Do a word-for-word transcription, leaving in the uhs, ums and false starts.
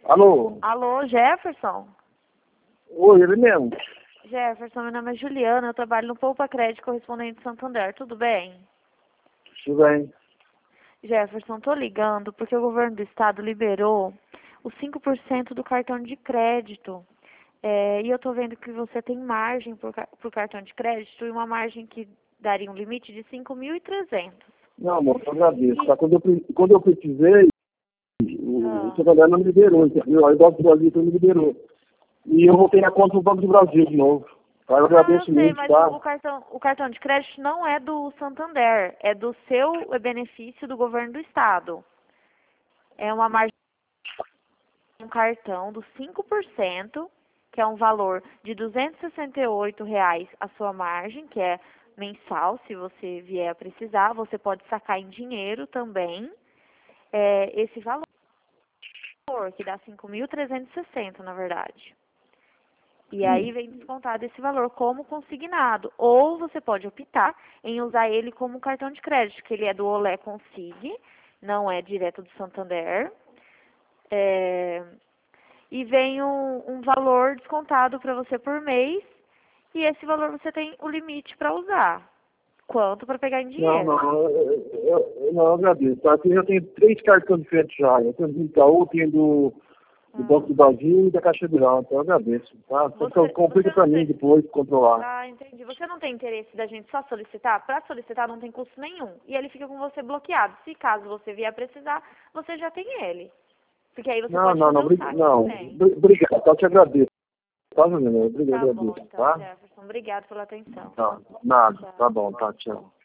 Alô? Alô, Jefferson? Oi, ele mesmo. Jefferson, meu nome é Juliana, eu trabalho no Poupa Crédito Correspondente Santander, tudo bem? Tudo bem. Jefferson, tô ligando porque o governo do estado liberou os cinco por cento do cartão de crédito. É, e eu tô vendo que você tem margem por, ca- por cartão de crédito e uma margem que daria um limite de cinco mil e trezentos. Não, amor, eu agradeço. E, Tá? Quando, eu, pre- quando eu precisei, o, o ah, Santander não me liberou, entendeu? Aí o Banco do Brasil não me liberou. E eu voltei na conta do Banco do Brasil de novo. Tá? Eu não, eu agradeço sei, muito, mas o, tá? o cartão, o cartão de crédito não é do Santander, é do seu benefício do governo do estado. É uma margem um cartão dos cinco por cento, que é um valor de duzentos e sessenta e oito reais a sua margem, que é mensal, se você vier a precisar. Você pode sacar em dinheiro também é, esse valor, que dá cinco mil trezentos e sessenta, na verdade. E aí Sim. vem descontado esse valor como consignado. Ou você pode optar em usar ele como cartão de crédito, que ele é do Olé Consig, não é direto do Santander. É, e vem um, um valor descontado para você por mês, e esse valor você tem o limite para usar, quanto para pegar em Não, dinheiro. não, eu, eu, eu, não, eu agradeço. Tá? Eu já tenho três cartões diferentes já. Eu tenho do Itaú, tenho do, do Banco Ah. do Brasil e da Caixa Geral. Então eu agradeço, tá? Então Você, complica você pra não mim tem. depois controlar. Ah, entendi. Você não tem interesse da gente só solicitar? Para solicitar não tem custo nenhum. E ele fica com você bloqueado. Se caso você vier precisar, você já tem ele. Porque aí você Não, pode não, não, fazer o bri- saque não. também. Bri- Obrigado, tá? Eu te agradeço. Tá, Juliana? Obrigado, Tá bom, agradeço, então, tá? Jefferson. Obrigado pela atenção. Tá, nada. Tá Tchau. bom, tá, tchau.